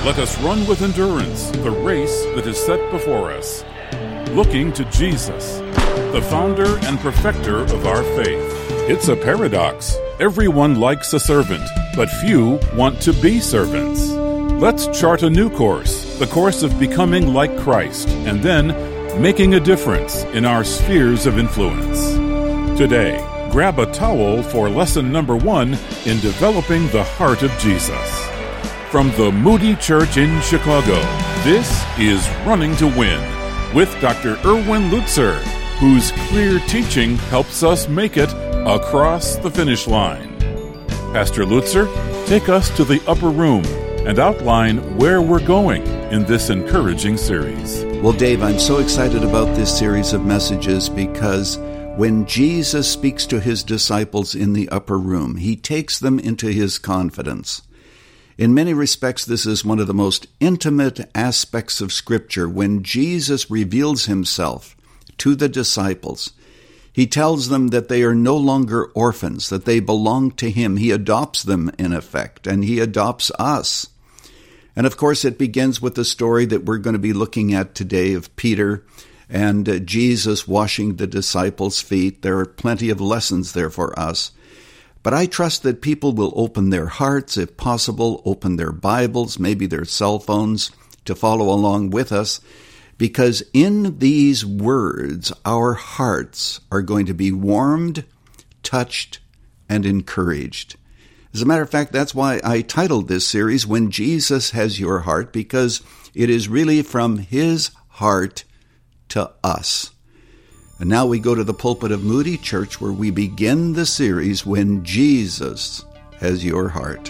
Let us run with endurance the race that is set before us, looking to Jesus, the founder and perfecter of our faith. It's a paradox. Everyone likes a servant, but few want to be servants. Let's chart a new course, the course of becoming like Christ, and then making a difference in our spheres of influence. Today, grab a towel for lesson number 1 in developing the heart of Jesus. From the Moody Church in Chicago, this is Running to Win with Dr. Erwin Lutzer, whose clear teaching helps us make it across the finish line. Pastor Lutzer, take us to the upper room and outline where we're going in this encouraging series. Well, Dave, I'm so excited about this series of messages because when Jesus speaks to his disciples in the upper room, he takes them into his confidence. In many respects, this is one of the most intimate aspects of Scripture. When Jesus reveals himself to the disciples, he tells them that they are no longer orphans, that they belong to him. He adopts them, in effect, and he adopts us. And of course, it begins with the story that we're going to be looking at today of Peter and Jesus washing the disciples' feet. There are plenty of lessons there for us. But I trust that people will open their hearts, if possible, open their Bibles, maybe their cell phones, to follow along with us, because in these words, our hearts are going to be warmed, touched, and encouraged. As a matter of fact, that's why I titled this series, When Jesus Has Your Heart, because it is really from his heart to us. And now we go to the pulpit of Moody Church, where we begin the series, When Jesus Has Your Heart.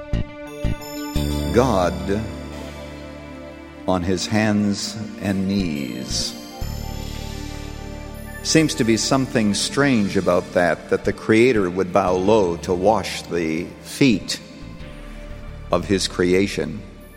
God on his hands and knees. Seems to be something strange about that the Creator would bow low to wash the feet of his creation.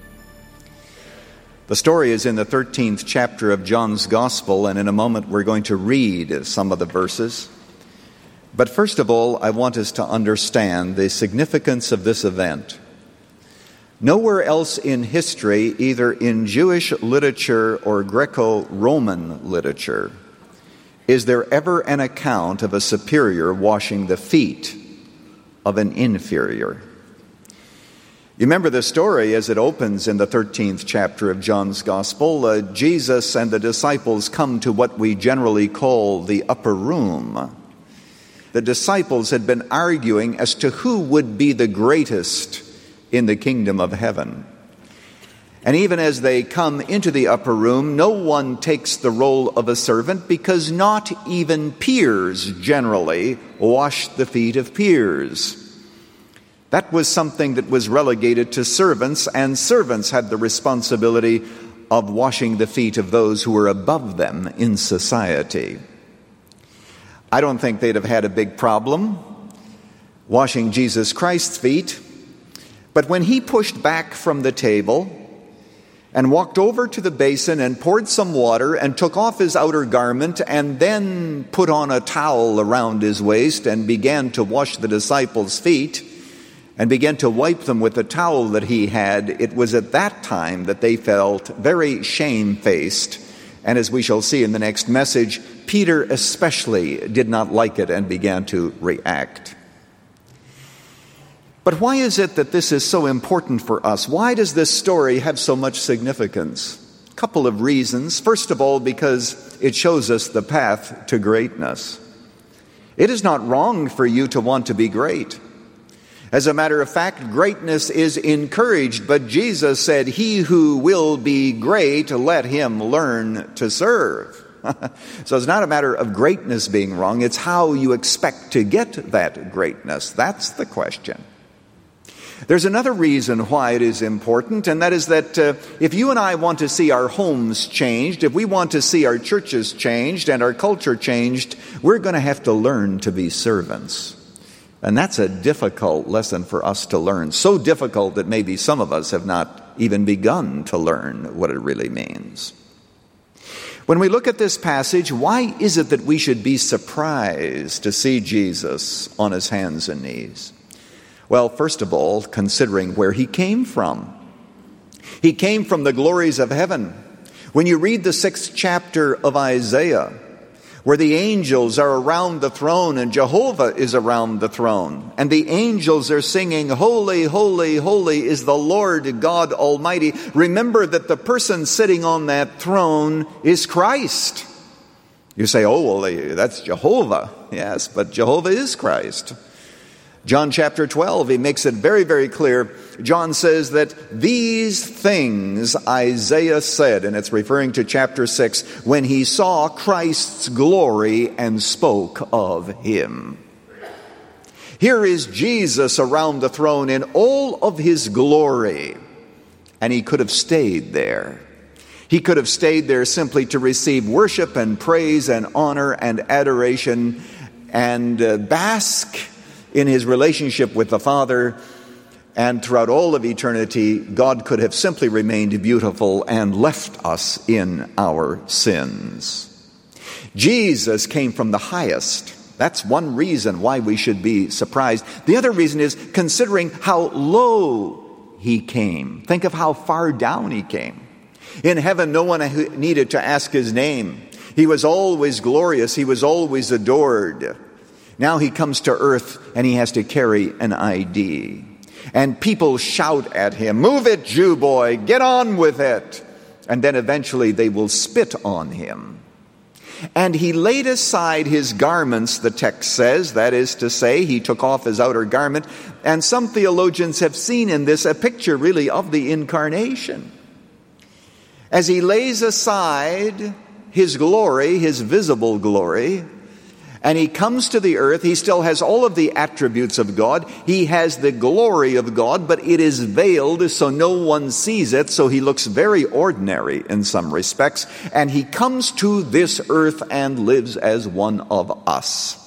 The story is in the 13th chapter of John's Gospel, and in a moment we're going to read some of the verses. But first of all, I want us to understand the significance of this event. Nowhere else in history, either in Jewish literature or Greco-Roman literature, is there ever an account of a superior washing the feet of an inferior. You remember the story as it opens in the 13th chapter of John's Gospel. Jesus and the disciples come to what we generally call the upper room. The disciples had been arguing as to who would be the greatest in the kingdom of heaven. And even as they come into the upper room, no one takes the role of a servant, because not even peers generally wash the feet of peers. That was something that was relegated to servants, and servants had the responsibility of washing the feet of those who were above them in society. I don't think they'd have had a big problem washing Jesus Christ's feet, but when he pushed back from the table and walked over to the basin and poured some water and took off his outer garment and then put on a towel around his waist and began to wash the disciples' feet and began to wipe them with the towel that he had, it was at that time that they felt very shamefaced. And as we shall see in the next message, Peter especially did not like it and began to react. But why is it that this is so important for us? Why does this story have so much significance? A couple of reasons. First of all, because it shows us the path to greatness. It is not wrong for you to want to be great. As a matter of fact, greatness is encouraged, but Jesus said, "He who will be great, let him learn to serve." So it's not a matter of greatness being wrong, it's how you expect to get that greatness. That's the question. There's another reason why it is important, and that is that if you and I want to see our homes changed, if we want to see our churches changed and our culture changed, we're going to have to learn to be servants. And that's a difficult lesson for us to learn. So difficult that maybe some of us have not even begun to learn what it really means. When we look at this passage, why is it that we should be surprised to see Jesus on his hands and knees? Well, first of all, considering where he came from. He came from the glories of heaven. When you read the 6th chapter of Isaiah, where the angels are around the throne and Jehovah is around the throne, and the angels are singing, "Holy, holy, holy is the Lord God Almighty," remember that the person sitting on that throne is Christ. You say, "Oh, well, that's Jehovah." Yes, but Jehovah is Christ. John chapter 12, he makes it very, very clear. John says that these things Isaiah said, and it's referring to chapter 6, when he saw Christ's glory and spoke of him. Here is Jesus around the throne in all of his glory, and he could have stayed there. He could have stayed there simply to receive worship and praise and honor and adoration and bask in his relationship with the Father, and throughout all of eternity, God could have simply remained beautiful and left us in our sins. Jesus came from the highest. That's one reason why we should be surprised. The other reason is considering how low he came. Think of how far down he came. In heaven, no one needed to ask his name. He was always glorious. He was always adored. Now he comes to earth and he has to carry an ID. And people shout at him, "Move it, Jew boy, get on with it." And then eventually they will spit on him. And he laid aside his garments, the text says. That is to say, he took off his outer garment. And some theologians have seen in this a picture really of the incarnation. As he lays aside his glory, his visible glory, and he comes to the earth, he still has all of the attributes of God. He has the glory of God, but it is veiled so no one sees it, so he looks very ordinary in some respects. And he comes to this earth and lives as one of us.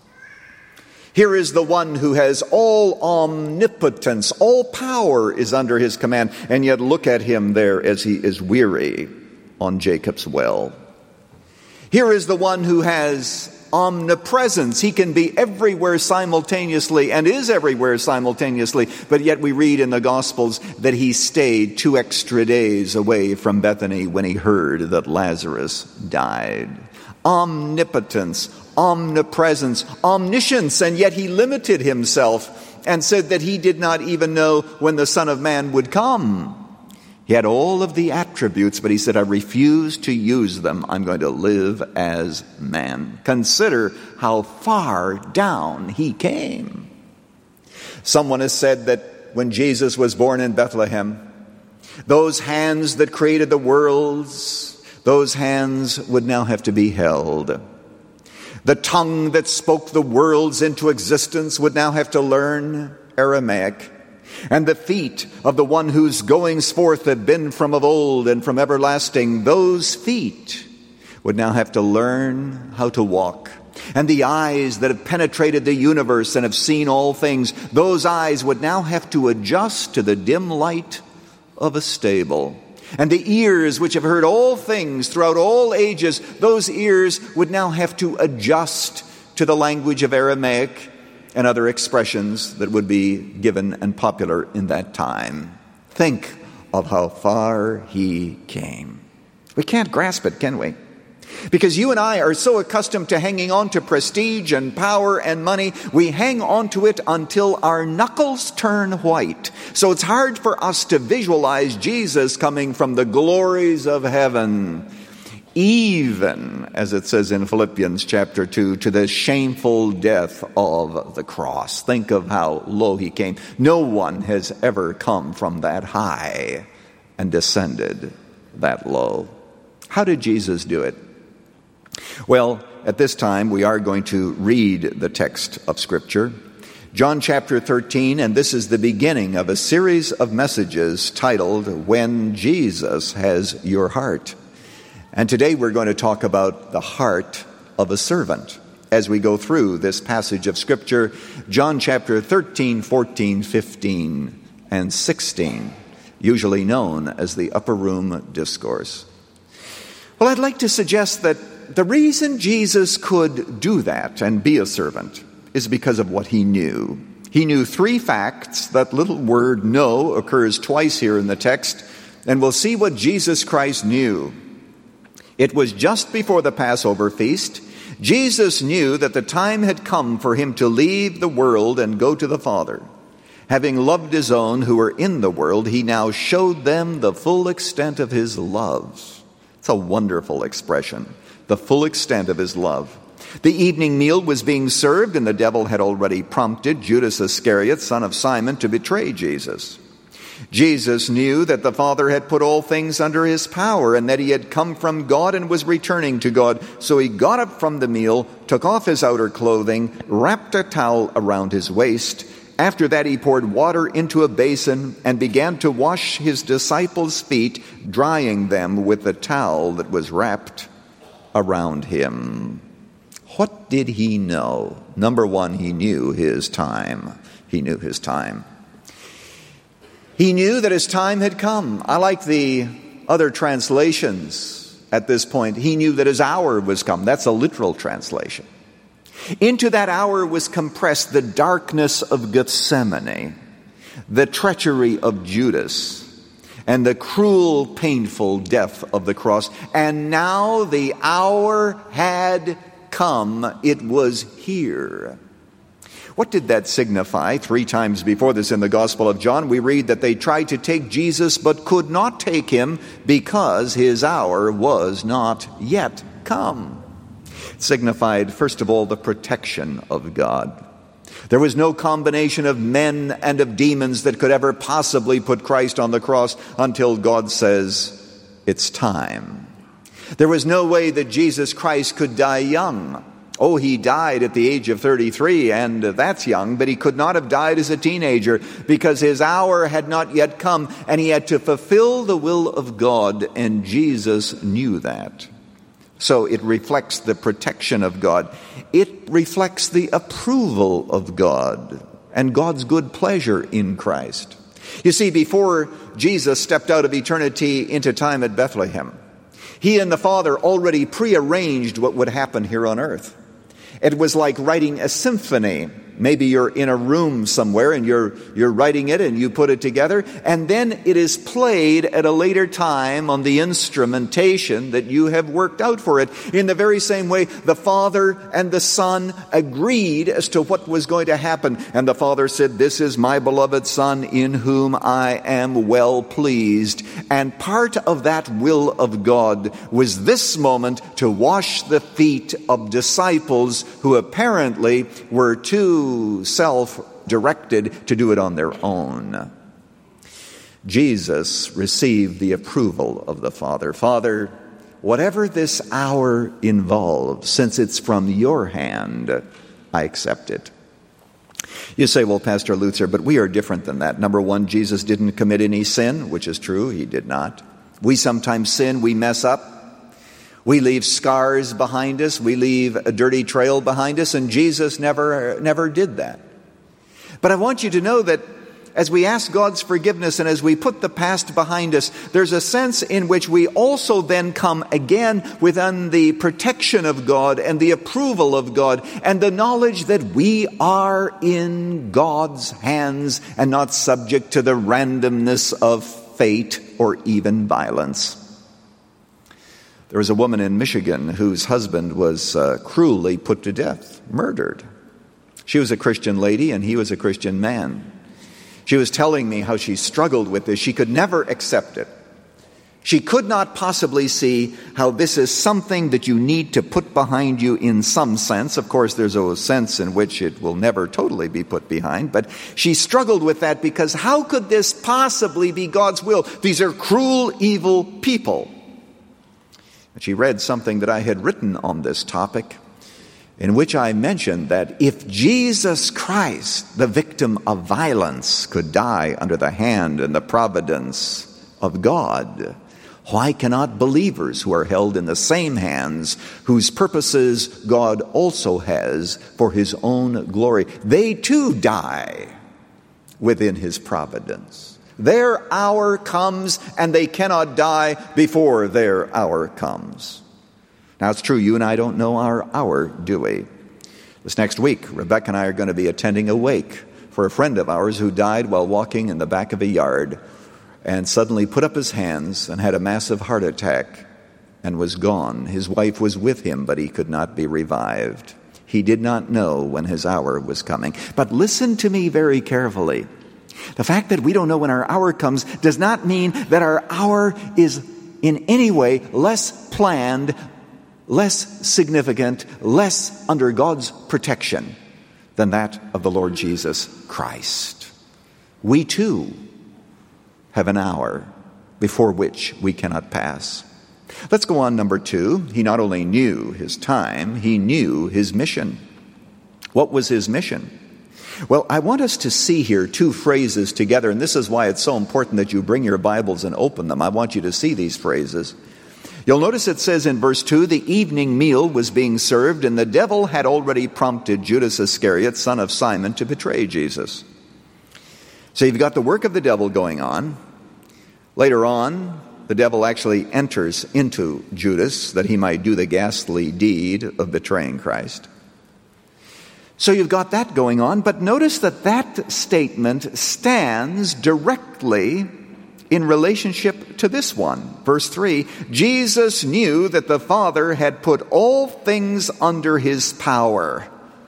Here is the one who has all omnipotence, all power is under his command, and yet look at him there as he is weary on Jacob's well. Here is the one who has omnipresence. He can be everywhere simultaneously and is everywhere simultaneously, but yet we read in the Gospels that he stayed 2 extra days away from Bethany when he heard that Lazarus died. Omnipotence, omnipresence, omniscience, and yet he limited himself and said that he did not even know when the Son of Man would come. He had all of the attributes, but he said, "I refuse to use them. I'm going to live as man." Consider how far down he came. Someone has said that when Jesus was born in Bethlehem, those hands that created the worlds, those hands would now have to be held. The tongue that spoke the worlds into existence would now have to learn Aramaic. And the feet of the one whose goings forth had been from of old and from everlasting, those feet would now have to learn how to walk. And the eyes that have penetrated the universe and have seen all things, those eyes would now have to adjust to the dim light of a stable. And the ears which have heard all things throughout all ages, those ears would now have to adjust to the language of Aramaic and other expressions that would be given and popular in that time. Think of how far he came. We can't grasp it, can we? Because you and I are so accustomed to hanging on to prestige and power and money, we hang on to it until our knuckles turn white. So it's hard for us to visualize Jesus coming from the glories of heaven, even, as it says in Philippians chapter 2, to the shameful death of the cross. Think of how low he came. No one has ever come from that high and descended that low. How did Jesus do it? Well, at this time, we are going to read the text of Scripture. John chapter 13, and this is the beginning of a series of messages titled, "When Jesus Has Your Heart." And today we're going to talk about the heart of a servant as we go through this passage of Scripture, John chapter 13, 14, 15, and 16, usually known as the Upper Room Discourse. Well, I'd like to suggest that the reason Jesus could do that and be a servant is because of what he knew. He knew 3 facts. That little word "know" occurs twice here in the text. and we'll see what Jesus Christ knew. It was just before the Passover feast. Jesus knew that the time had come for him to leave the world and go to the Father. Having loved his own who were in the world, he now showed them the full extent of his love. It's a wonderful expression, the full extent of his love. The evening meal was being served, and the devil had already prompted Judas Iscariot, son of Simon, to betray Jesus. Jesus knew that the Father had put all things under his power and that he had come from God and was returning to God. So he got up from the meal, took off his outer clothing, wrapped a towel around his waist. After that, he poured water into a basin and began to wash his disciples' feet, drying them with the towel that was wrapped around him. What did he know? Number one, he knew his time. He knew his time. He knew that his time had come. I like the other translations at this point. He knew that his hour was come. That's a literal translation. Into that hour was compressed the darkness of Gethsemane, the treachery of Judas, and the cruel, painful death of the cross. And now the hour had come. It was here. What did that signify? 3 times before this in the Gospel of John, we read that they tried to take Jesus but could not take him because his hour was not yet come. It signified, first of all, the protection of God. There was no combination of men and of demons that could ever possibly put Christ on the cross until God says, it's time. There was no way that Jesus Christ could die young. Oh, he died at the age of 33, and that's young, but he could not have died as a teenager because his hour had not yet come, and he had to fulfill the will of God, and Jesus knew that. So it reflects the protection of God. It reflects the approval of God and God's good pleasure in Christ. You see, before Jesus stepped out of eternity into time at Bethlehem, he and the Father already prearranged what would happen here on earth. It was like writing a symphony. Maybe you're in a room somewhere and you're writing it and you put it together, and then it is played at a later time on the instrumentation that you have worked out for it. In the very same way, the Father and the Son agreed as to what was going to happen. And the Father said, "This is my beloved Son in whom I am well pleased." And part of that will of God was this moment to wash the feet of disciples who apparently were too self-directed to do it on their own. Jesus received the approval of the Father. Father, whatever this hour involves, since it's from your hand, I accept it. You say, well, Pastor Lutzer, but we are different than that. Number one, Jesus didn't commit any sin, which is true. He did not. We sometimes sin, we mess up. We leave scars behind us. We leave a dirty trail behind us, and Jesus never did that. But I want you to know that as we ask God's forgiveness and as we put the past behind us, there's a sense in which we also then come again within the protection of God and the approval of God and the knowledge that we are in God's hands and not subject to the randomness of fate or even violence. There was a woman in Michigan whose husband was cruelly put to death, murdered. She was a Christian lady and he was a Christian man. She was telling me how she struggled with this. She could never accept it. She could not possibly see how this is something that you need to put behind you in some sense. Of course, there's a sense in which it will never totally be put behind. But she struggled with that because how could this possibly be God's will? These are cruel, evil people. She read something that I had written on this topic, in which I mentioned that if Jesus Christ, the victim of violence, could die under the hand and the providence of God, why cannot believers who are held in the same hands, whose purposes God also has for his own glory, they too die within his providence? Their hour comes, and they cannot die before their hour comes. Now, it's true, you and I don't know our hour, do we? This next week, Rebecca and I are going to be attending a wake for a friend of ours who died while walking in the back of a yard. and suddenly put up his hands and had a massive heart attack and was gone. His wife was with him, but he could not be revived. He did not know when his hour was coming. But listen to me very carefully. The fact that we don't know when our hour comes does not mean that our hour is in any way less planned, less significant, less under God's protection than that of the Lord Jesus Christ. We too have an hour before which we cannot pass. Let's go on, number 2. He not only knew his time, he knew his mission. What was his mission? Well, I want us to see here 2 phrases together, and this is why it's so important that you bring your Bibles and open them. I want you to see these phrases. You'll notice it says in verse 2, the evening meal was being served, and the devil had already prompted Judas Iscariot, son of Simon, to betray Jesus. So you've got the work of the devil going on. Later on, the devil actually enters into Judas that he might do the ghastly deed of betraying Christ. So you've got that going on, but notice that that statement stands directly in relationship to this one. Verse 3, Jesus knew that the Father had put all things under his power.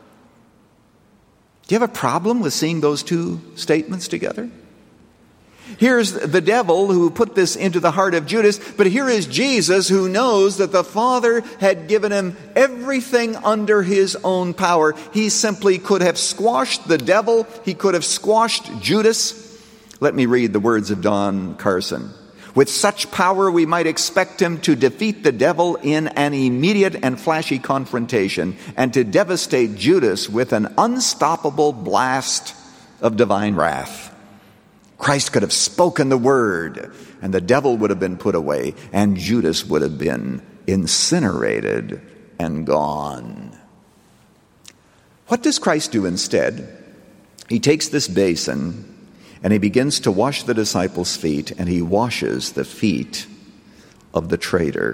Do you have a problem with seeing those 2 statements together? Here's the devil who put this into the heart of Judas, but here is Jesus who knows that the Father had given him everything under his own power. He simply could have squashed the devil. He could have squashed Judas. Let me read the words of Don Carson. With such power, we might expect him to defeat the devil in an immediate and flashy confrontation and to devastate Judas with an unstoppable blast of divine wrath. Christ could have spoken the word, and the devil would have been put away, and Judas would have been incinerated and gone. What does Christ do instead? He takes this basin, and he begins to wash the disciples' feet, and he washes the feet of the traitor.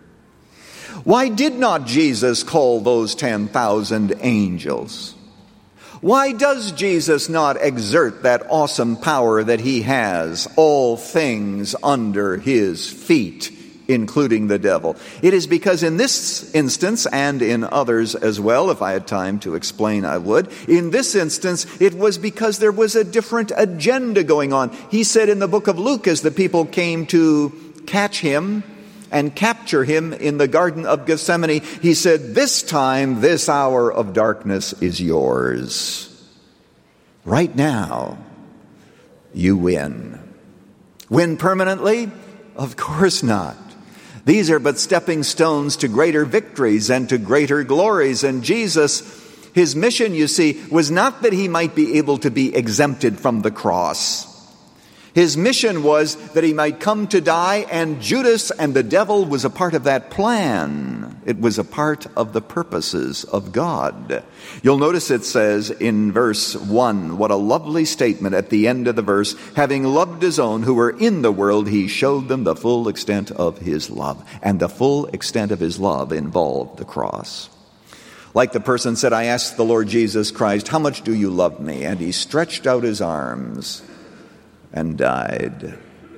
Why did not Jesus call those 10,000 angels? Why does Jesus not exert that awesome power that he has, all things under his feet, including the devil? It is because in this instance, and in others as well, if I had time to explain, I would. In this instance, it was because there was a different agenda going on. He said in the book of Luke, as the people came to catch him and capture him in the Garden of Gethsemane, he said, "This time, this hour of darkness is yours. Right now, you win." Win permanently? Of course not. These are but stepping stones to greater victories and to greater glories. And Jesus, his mission, you see, was not that he might be able to be exempted from the cross. His mission was that he might come to die, and Judas and the devil was a part of that plan. It was a part of the purposes of God. You'll notice it says in verse 1, what a lovely statement at the end of the verse. Having loved his own who were in the world, he showed them the full extent of his love. And the full extent of his love involved the cross. Like the person said, I asked the Lord Jesus Christ, how much do you love me? And he stretched out his arms and died.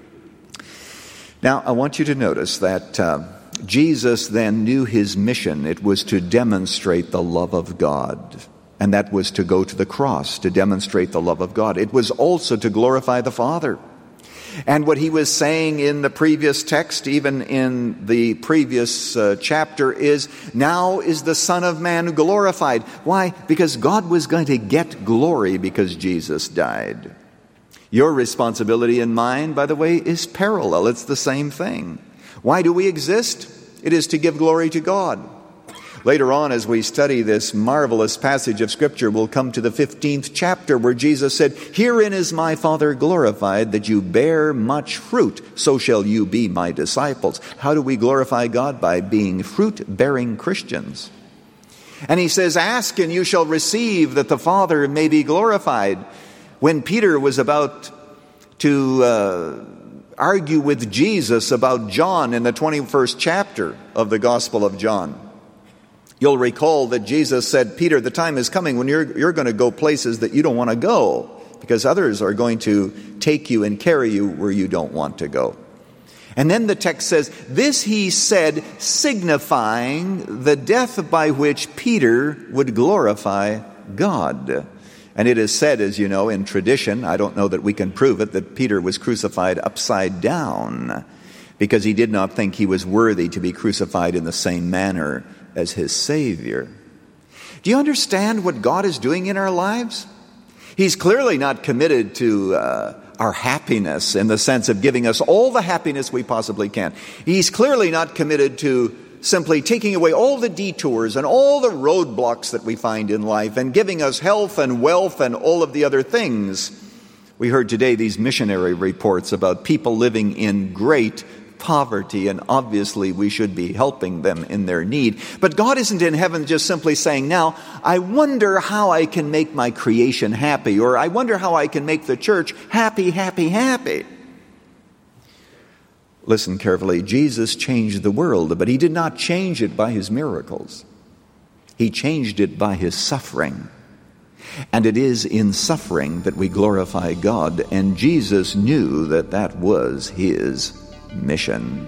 Now, I want you to notice that Jesus then knew his mission. It was to demonstrate the love of God. And that was to go to the cross, to demonstrate the love of God. It was also to glorify the Father. And what he was saying in the previous text, even in the previous chapter, is now is the Son of Man glorified. Why? Because God was going to get glory because Jesus died. Your responsibility and mine, by the way, is parallel. It's the same thing. Why do we exist? It is to give glory to God. Later on, as we study this marvelous passage of Scripture, we'll come to the 15th chapter where Jesus said, "Herein is my Father glorified, that you bear much fruit, so shall you be my disciples." How do we glorify God? By being fruit-bearing Christians. And he says, "Ask and you shall receive, that the Father may be glorified." When Peter was about to argue with Jesus about John in the 21st chapter of the Gospel of John, you'll recall that Jesus said, "Peter, the time is coming when you're going to go places that you don't want to go. because others are going to take you and carry you where you don't want to go. And then the text says, this he said, signifying the death by which Peter would glorify God. And it is said, as you know, in tradition, I don't know that we can prove it, that Peter was crucified upside down because he did not think he was worthy to be crucified in the same manner as his Savior. Do you understand what God is doing in our lives? He's clearly not committed to our happiness in the sense of giving us all the happiness we possibly can. He's clearly not committed to simply taking away all the detours and all the roadblocks that we find in life and giving us health and wealth and all of the other things. We heard today these missionary reports about people living in great poverty, and obviously we should be helping them in their need. But God isn't in heaven just simply saying, now, I wonder how I can make my creation happy, or I wonder how I can make the church happy, happy, happy. Listen carefully. Jesus changed the world, but he did not change it by his miracles. He changed it by his suffering. And it is in suffering that we glorify God, and Jesus knew that that was his mission.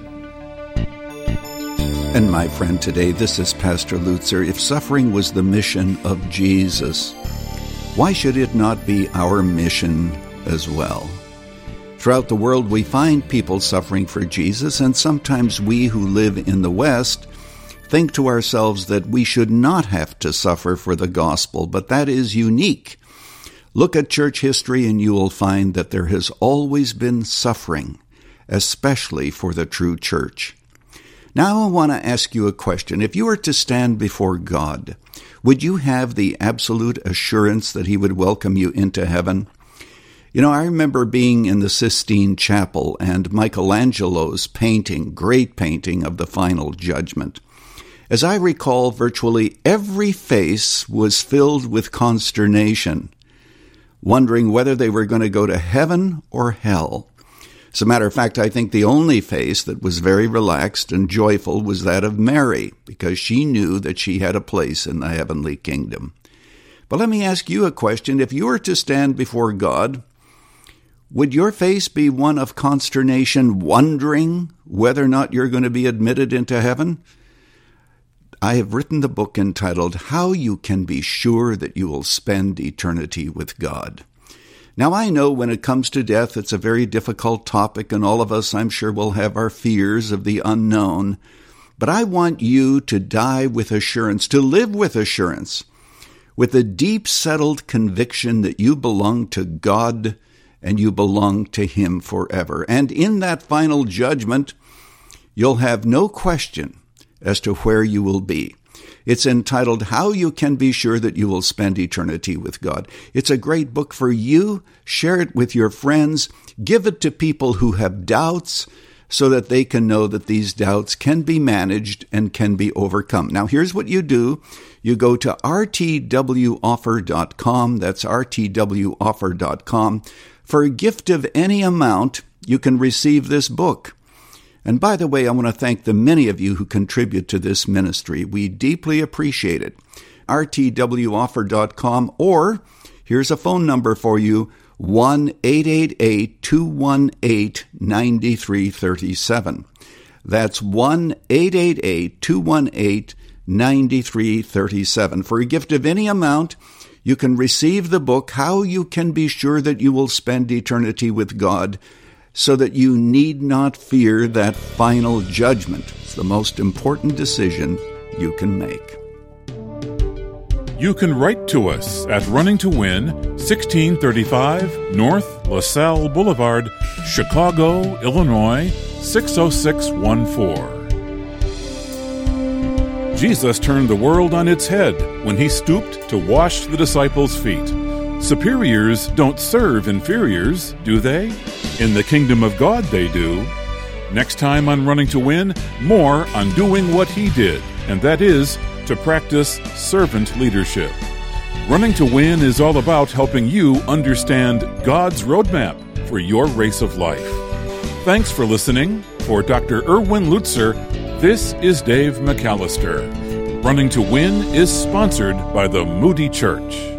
And my friend, today, this is Pastor Lutzer. If suffering was the mission of Jesus, why should it not be our mission as well? Throughout the world, we find people suffering for Jesus, and sometimes we who live in the West think to ourselves that we should not have to suffer for the gospel, but that is unique. Look at church history and you will find that there has always been suffering, especially for the true church. Now I want to ask you a question. If you were to stand before God, would you have the absolute assurance that he would welcome you into heaven? You know, I remember being in the Sistine Chapel and Michelangelo's painting, great painting of the Final Judgment. As I recall, virtually every face was filled with consternation, wondering whether they were going to go to heaven or hell. As a matter of fact, I think the only face that was very relaxed and joyful was that of Mary, because she knew that she had a place in the heavenly kingdom. But let me ask you a question. If you were to stand before God, would your face be one of consternation, wondering whether or not you're going to be admitted into heaven? I have written the book entitled, How You Can Be Sure That You Will Spend Eternity with God. Now, I know when it comes to death, it's a very difficult topic, and all of us, I'm sure, will have our fears of the unknown. But I want you to die with assurance, to live with assurance, with a deep settled conviction that you belong to God and you belong to him forever. And in that final judgment, you'll have no question as to where you will be. It's entitled, How You Can Be Sure That You Will Spend Eternity with God. It's a great book for you. Share it with your friends. Give it to people who have doubts so that they can know that these doubts can be managed and can be overcome. Now, here's what you do. You go to rtwoffer.com. That's rtwoffer.com. For a gift of any amount, you can receive this book. And by the way, I want to thank the many of you who contribute to this ministry. We deeply appreciate it. rtwoffer.com, or here's a phone number for you, 1-888-218-9337. That's 1-888-218-9337. For a gift of any amount, you can receive the book, How You Can Be Sure That You Will Spend Eternity with God, so that you need not fear that final judgment. It's the most important decision you can make. You can write to us at Running to Win, 1635 North LaSalle Boulevard, Chicago, Illinois, 60614. Jesus turned the world on its head when he stooped to wash the disciples' feet. Superiors don't serve inferiors, do they? In the kingdom of God, they do. Next time on Running to Win, more on doing what he did, and that is to practice servant leadership. Running to Win is all about helping you understand God's roadmap for your race of life. Thanks for listening. For Dr. Erwin Lutzer, this is Dave McAllister. Running to Win is sponsored by the Moody Church.